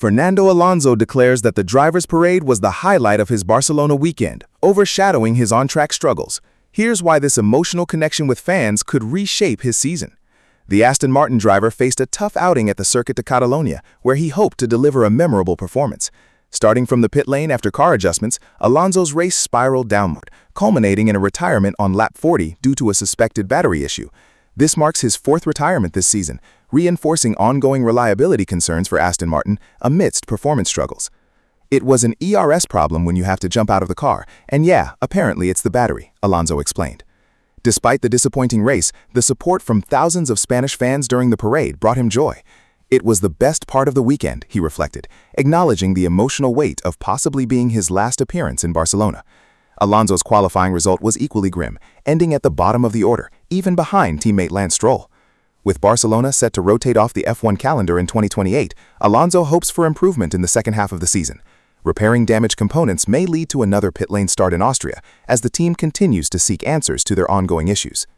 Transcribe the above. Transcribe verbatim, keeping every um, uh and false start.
Fernando Alonso declares that the driver's parade was the highlight of his Barcelona weekend, overshadowing his on-track struggles. Here's why this emotional connection with fans could reshape his season. The Aston Martin driver faced a tough outing at the Circuit de Catalunya, where he hoped to deliver a memorable performance. Starting from the pit lane after car adjustments, Alonso's race spiraled downward, culminating in a retirement on lap forty due to a suspected battery issue. This marks his fourth retirement this season, reinforcing ongoing reliability concerns for Aston Martin amidst performance struggles. "It was an E R S problem when you have to jump out of the car, and yeah, apparently it's the battery," Alonso explained. Despite the disappointing race, the support from thousands of Spanish fans during the parade brought him joy. "It was the best part of the weekend," he reflected, acknowledging the emotional weight of possibly being his last appearance in Barcelona. Alonso's qualifying result was equally grim, ending at the bottom of the order, even behind teammate Lance Stroll. With Barcelona set to rotate off the F one calendar in twenty twenty-eight, Alonso hopes for improvement in the second half of the season. Repairing damaged components may lead to another pit lane start in Austria, as the team continues to seek answers to their ongoing issues.